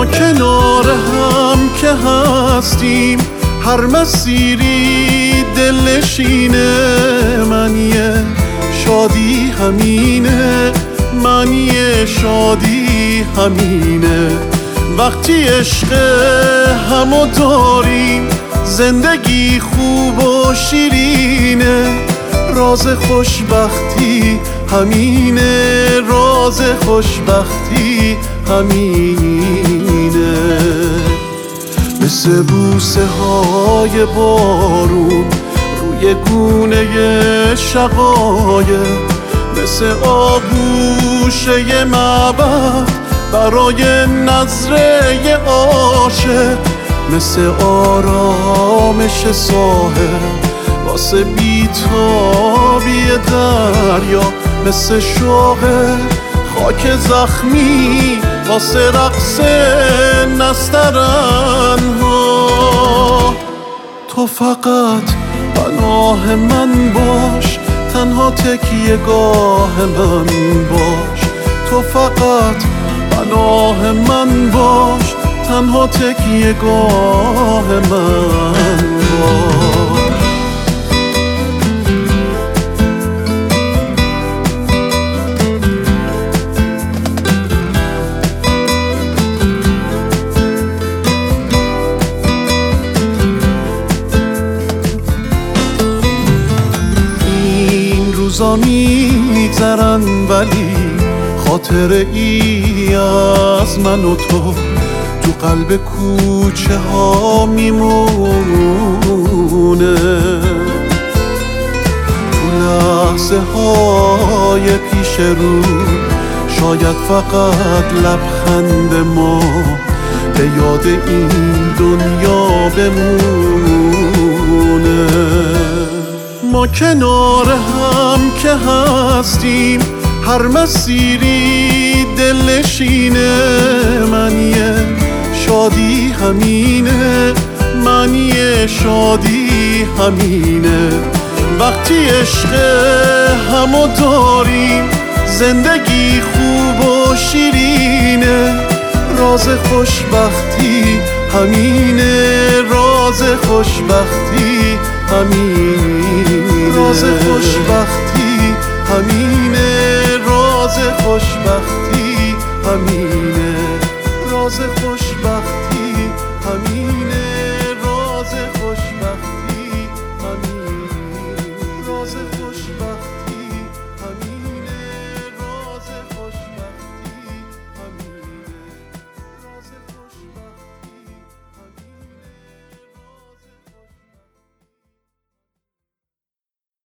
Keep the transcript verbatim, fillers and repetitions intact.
کنار هم که هستیم، هر مسیری دلنشینه. معنی شادی همینه، معنی شادی همینه. وقتی عشق همو داریم، زندگی خوب و شیرینه. راز خوشبختی همینه، راز خوشبختی همینه. مثل بوسه های بارون روی گونه شقایق، مثل آغوشه معبد برای نظره عاشق، مثل آرامش ساحل واسه بیتابی دریا، مثل شوق خاک زخمی واسه رقص نسترنها. تو فقط پناه من باش، تنها تکیه گاه من باش. تو فقط پناه من باش، تنها تکیه گاه من باش. روزا میگذرن ولی خاطره ای از من و تو تو قلب کوچه ها میمونه. تو لحظه های پیش رو شاید فقط لبخند ما به یاد این دنیا بمونه. ما کنار هم که هستیم، هر مسیری دلنشینه. معنی شادی همینه، معنی شادی همینه. وقتی عشق همو داریم، زندگی خوب و شیرینه. راز خوشبختی همینه، راز خوشبختی همینه. راز خوشبختی همینه، راز خوشبختی همینه. راز خوشبختی